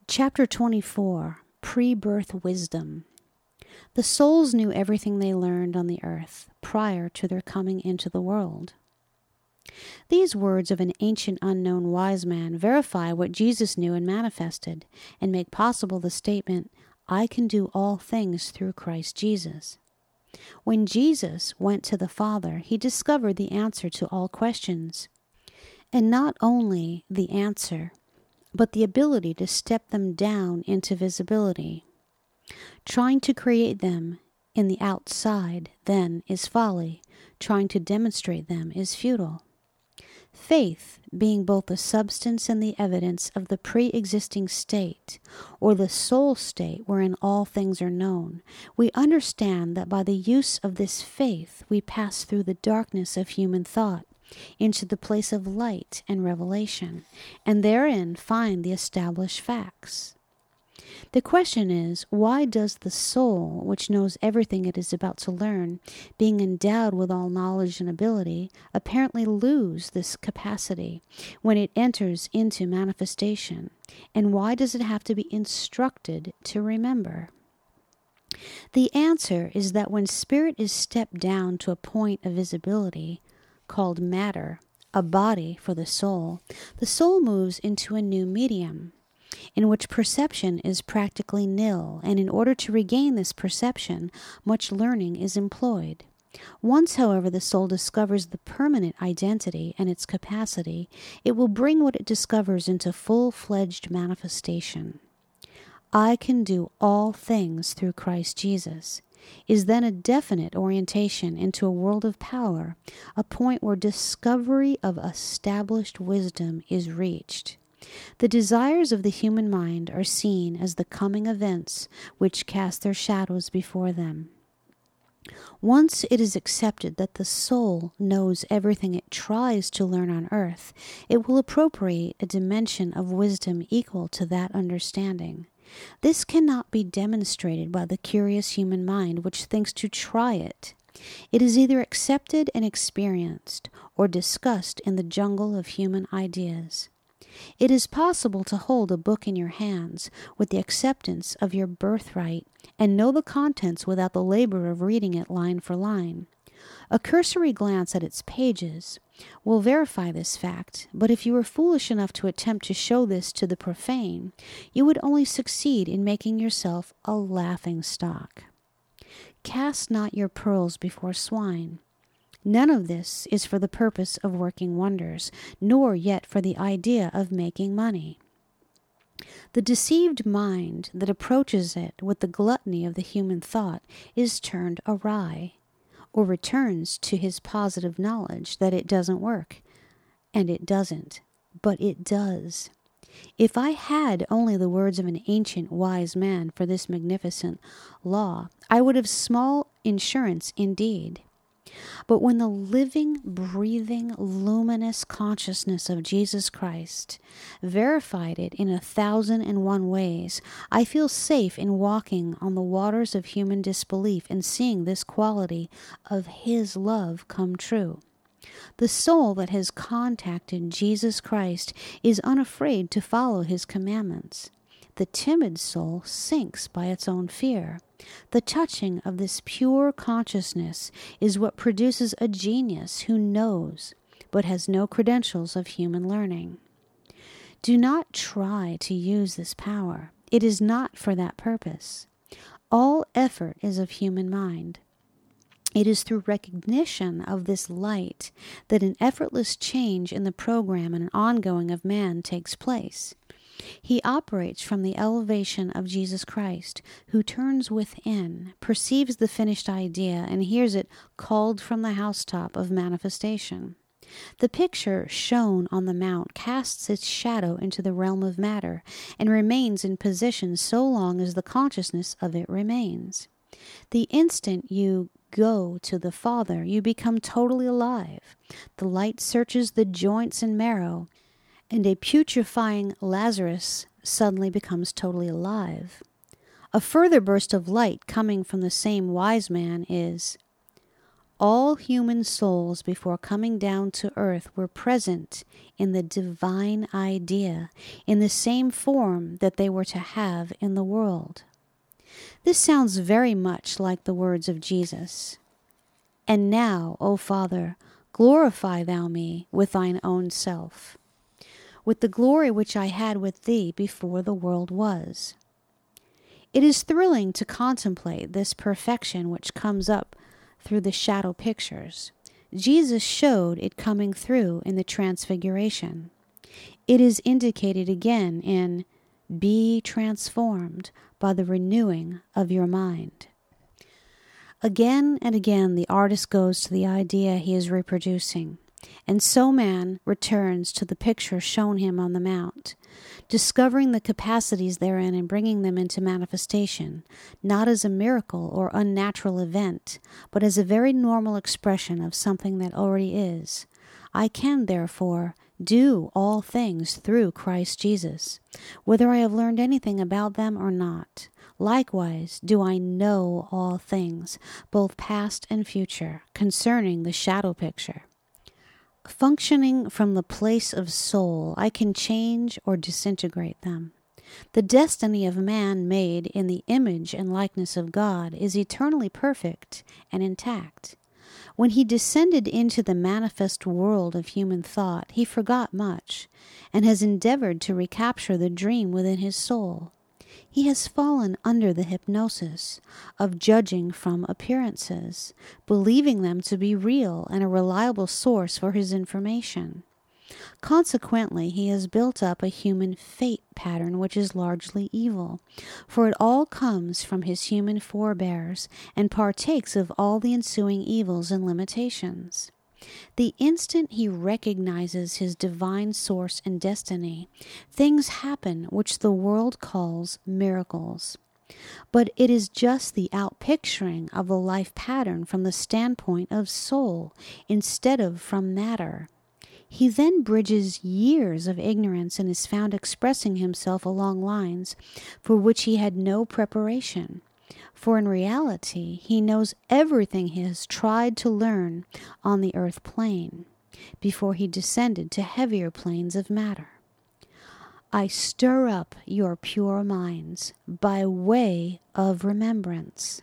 Chapter 24, Pre-Birth Wisdom. The souls knew everything they learned on the earth prior to their coming into the world. These words of an ancient unknown wise man verify what Jesus knew and manifested, and make possible the statement, "I can do all things through Christ Jesus." When Jesus went to the Father, he discovered the answer to all questions, and not only the answer, but the ability to step them down into visibility. Trying to create them in the outside, then, is folly. Trying to demonstrate them is futile. Faith, being both the substance and the evidence of the pre-existing state, or the soul state wherein all things are known, we understand that by the use of this faith we pass through the darkness of human thought into the place of light and revelation, and therein find the established facts. The question is, why does the soul, which knows everything it is about to learn, being endowed with all knowledge and ability, apparently lose this capacity when it enters into manifestation? And why does it have to be instructed to remember? The answer is that when spirit is stepped down to a point of visibility, called matter, a body for the soul moves into a new medium, in which perception is practically nil, and in order to regain this perception, much learning is employed. Once, however, the soul discovers the permanent identity and its capacity, it will bring what it discovers into full-fledged manifestation. I can do all things through Christ Jesus is then a definite orientation into a world of power, a point where discovery of established wisdom is reached. The desires of the human mind are seen as the coming events which cast their shadows before them. Once it is accepted that the soul knows everything it tries to learn on earth, it will appropriate a dimension of wisdom equal to that understanding. This cannot be demonstrated by the curious human mind which thinks to try it. It is either accepted and experienced, or discussed in the jungle of human ideas. It is possible to hold a book in your hands with the acceptance of your birthright and know the contents without the labor of reading it line for line. A cursory glance at its pages will verify this fact, but if you were foolish enough to attempt to show this to the profane, you would only succeed in making yourself a laughing stock. Cast not your pearls before swine. None of this is for the purpose of working wonders, nor yet for the idea of making money. The deceived mind that approaches it with the gluttony of the human thought is turned awry, or returns to his positive knowledge that it doesn't work. And it doesn't, but it does. If I had only the words of an ancient wise man for this magnificent law, I would have small insurance indeed. But when the living, breathing, luminous consciousness of Jesus Christ verified it in 1,001 ways, I feel safe in walking on the waters of human disbelief and seeing this quality of His love come true. The soul that has contacted Jesus Christ is unafraid to follow His commandments. The timid soul sinks by its own fear. The touching of this pure consciousness is what produces a genius who knows, but has no credentials of human learning. Do not try to use this power. It is not for that purpose. All effort is of human mind. It is through recognition of this light that an effortless change in the program and an ongoing of man takes place. He operates from the elevation of Jesus Christ, who turns within, perceives the finished idea, and hears it called from the housetop of manifestation. The picture shown on the mount casts its shadow into the realm of matter and remains in position so long as the consciousness of it remains. The instant you go to the Father, you become totally alive. The light searches the joints and marrow, and a putrefying Lazarus suddenly becomes totally alive. A further burst of light coming from the same wise man is, All human souls before coming down to earth were present in the divine idea in the same form that they were to have in the world. This sounds very much like the words of Jesus. And now, O Father, glorify thou me with thine own self, with the glory which I had with thee before the world was. It is thrilling to contemplate this perfection which comes up through the shadow pictures. Jesus showed it coming through in the Transfiguration. It is indicated again in "Be transformed by the renewing of your mind." Again and again the artist goes to the idea he is reproducing, and so man returns to the picture shown him on the mount, discovering the capacities therein and bringing them into manifestation, not as a miracle or unnatural event, but as a very normal expression of something that already is. I can, therefore, do all things through Christ Jesus, whether I have learned anything about them or not. Likewise do I know all things, both past and future, concerning the shadow picture. Functioning from the place of soul, I can change or disintegrate them. The destiny of man made in the image and likeness of God is eternally perfect and intact. When he descended into the manifest world of human thought, he forgot much, and has endeavored to recapture the dream within his soul. He has fallen under the hypnosis of judging from appearances, believing them to be real and a reliable source for his information. Consequently, he has built up a human fate pattern which is largely evil, for it all comes from his human forebears and partakes of all the ensuing evils and limitations. The instant he recognizes his divine source and destiny, things happen which the world calls miracles. But it is just the outpicturing of the life pattern from the standpoint of soul instead of from matter. He then bridges years of ignorance and is found expressing himself along lines for which he had no preparation. For in reality, he knows everything he has tried to learn on the earth plane before he descended to heavier planes of matter. I stir up your pure minds by way of remembrance.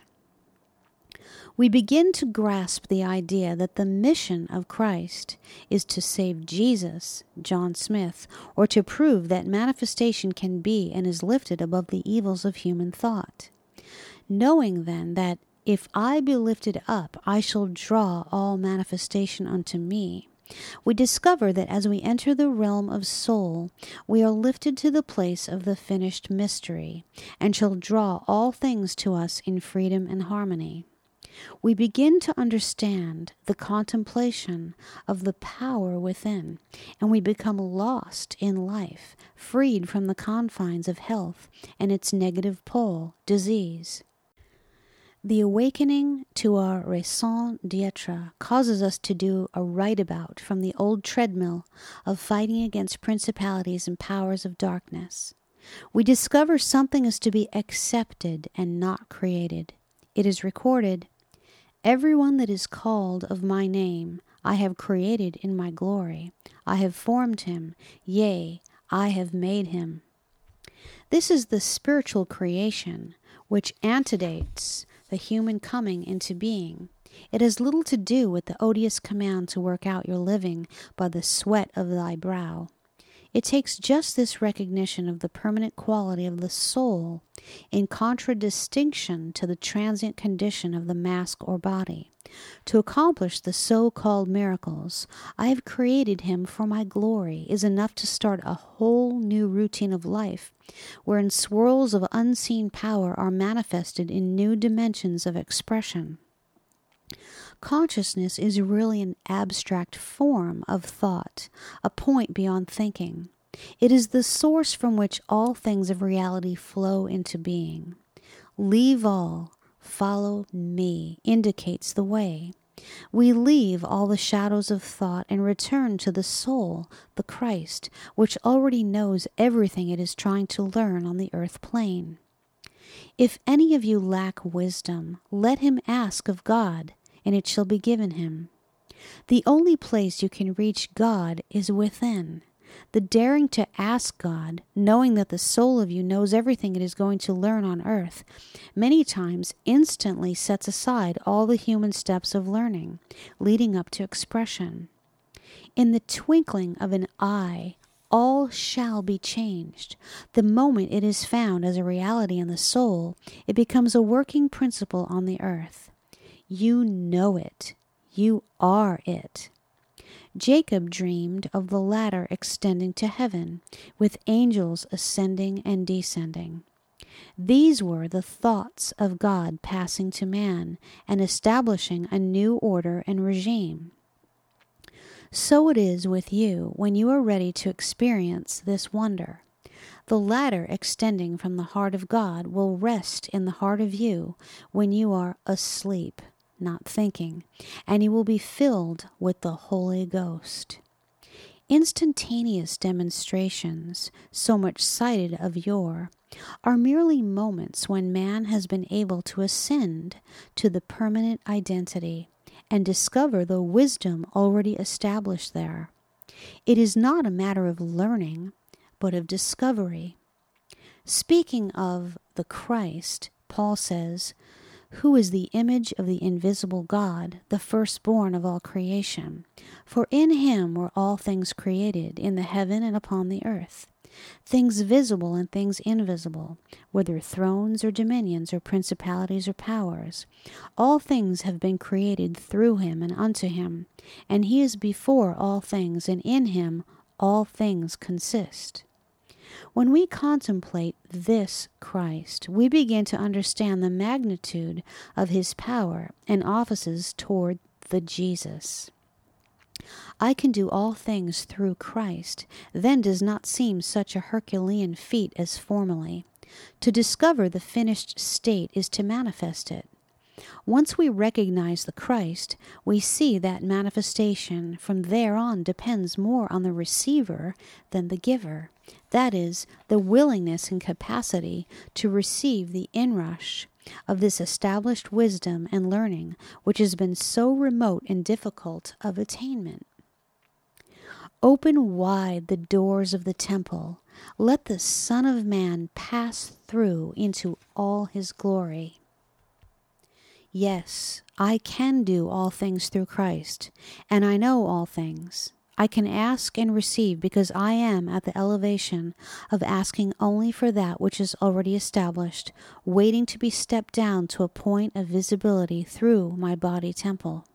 We begin to grasp the idea that the mission of Christ is to save Jesus, John Smith, or to prove that manifestation can be and is lifted above the evils of human thought. Knowing then that if I be lifted up, I shall draw all manifestation unto me, we discover that as we enter the realm of soul, we are lifted to the place of the finished mystery, and shall draw all things to us in freedom and harmony. We begin to understand the contemplation of the power within, and we become lost in life, freed from the confines of health and its negative pole, disease. The awakening to our raison d'etre causes us to do a right about from the old treadmill of fighting against principalities and powers of darkness. We discover something is to be accepted and not created. It is recorded, "Everyone that is called of my name, I have created in my glory. I have formed him, yea, I have made him." This is the spiritual creation which antedates the human coming into being. It has little to do with the odious command to work out your living by the sweat of thy brow. It takes just this recognition of the permanent quality of the soul in contradistinction to the transient condition of the mask or body. To accomplish the so-called miracles, I have created him for my glory, is enough to start a whole new routine of life, wherein swirls of unseen power are manifested in new dimensions of expression. Consciousness is really an abstract form of thought, a point beyond thinking. It is the source from which all things of reality flow into being. Leave all, follow me indicates the way. We leave all the shadows of thought and return to the soul, the Christ, which already knows everything it is trying to learn on the earth plane. If any of you lack wisdom, let him ask of God, and it shall be given him. The only place you can reach God is within. The daring to ask God, knowing that the soul of you knows everything it is going to learn on earth, many times instantly sets aside all the human steps of learning, leading up to expression. In the twinkling of an eye, all shall be changed. The moment it is found as a reality in the soul, it becomes a working principle on the earth. You know it. You are it. Jacob dreamed of the ladder extending to heaven, with angels ascending and descending. These were the thoughts of God passing to man and establishing a new order and regime. So it is with you when you are ready to experience this wonder. The ladder extending from the heart of God will rest in the heart of you when you are asleep, not thinking, and you will be filled with the Holy Ghost. Instantaneous demonstrations, so much cited of yore, are merely moments when man has been able to ascend to the permanent identity and discover the wisdom already established there. It is not a matter of learning, but of discovery. Speaking of the Christ, Paul says, who is the image of the invisible God, the firstborn of all creation. For in him were all things created, in the heaven and upon the earth, things visible and things invisible, whether thrones or dominions or principalities or powers. All things have been created through him and unto him, and he is before all things, and in him all things consist. When we contemplate this Christ, we begin to understand the magnitude of his power and offices toward the Jesus. I can do all things through Christ, then does not seem such a Herculean feat as formerly. To discover the finished state is to manifest it. Once we recognize the Christ, we see that manifestation from there on depends more on the receiver than the giver. That is, the willingness and capacity to receive the inrush of this established wisdom and learning which has been so remote and difficult of attainment. Open wide the doors of the temple. Let the Son of Man pass through into all his glory. Yes, I can do all things through Christ, and I know all things. I can ask and receive because I am at the elevation of asking only for that which is already established, waiting to be stepped down to a point of visibility through my body temple.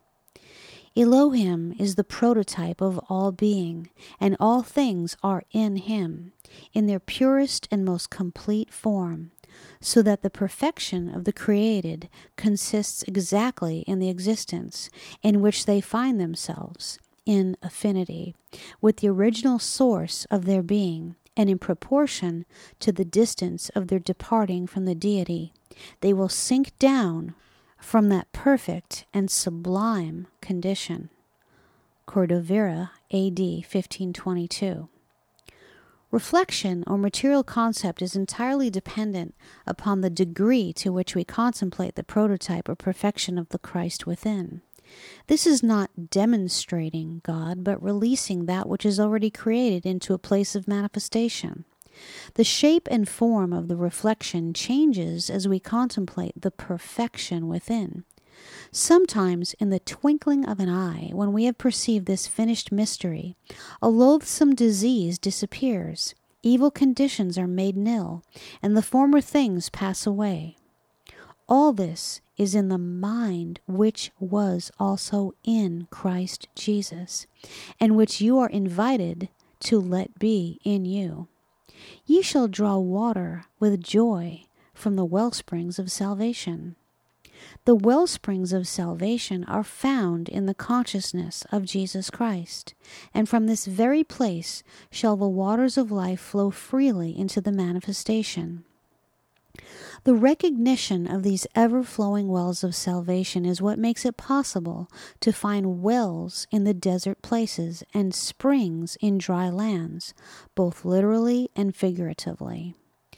Elohim is the prototype of all being, and all things are in him, in their purest and most complete form, so that the perfection of the created consists exactly in the existence in which they find themselves, in affinity with the original source of their being, and in proportion to the distance of their departing from the deity, they will sink down from that perfect and sublime condition. Cordovera, A.D. 1522. Reflection or material concept is entirely dependent upon the degree to which we contemplate the prototype or perfection of the Christ within. This is not demonstrating God, but releasing that which is already created into a place of manifestation. The shape and form of the reflection changes as we contemplate the perfection within. Sometimes, in the twinkling of an eye, when we have perceived this finished mystery, a loathsome disease disappears, evil conditions are made nil, and the former things pass away. All this is in the mind which was also in Christ Jesus, and which you are invited to let be in you. Ye shall draw water with joy from the wellsprings of salvation. The wellsprings of salvation are found in the consciousness of Jesus Christ, and from this very place shall the waters of life flow freely into the manifestation. The recognition of these ever-flowing wells of salvation is what makes it possible to find wells in the desert places and springs in dry lands, both literally and figuratively.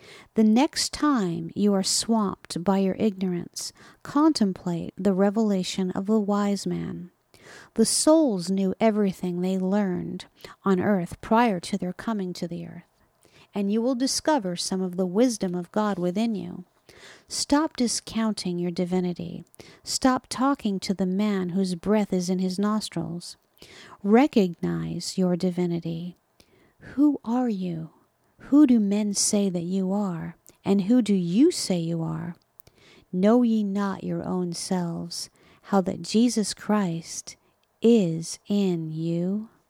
The next time you are swamped by your ignorance, contemplate the revelation of the wise man. The souls knew everything they learned on earth prior to their coming to the earth, and you will discover some of the wisdom of God within you. Stop discounting your divinity. Stop talking to the man whose breath is in his nostrils. Recognize your divinity. Who are you? Who do men say that you are? And who do you say you are? Know ye not your own selves, how that Jesus Christ is in you?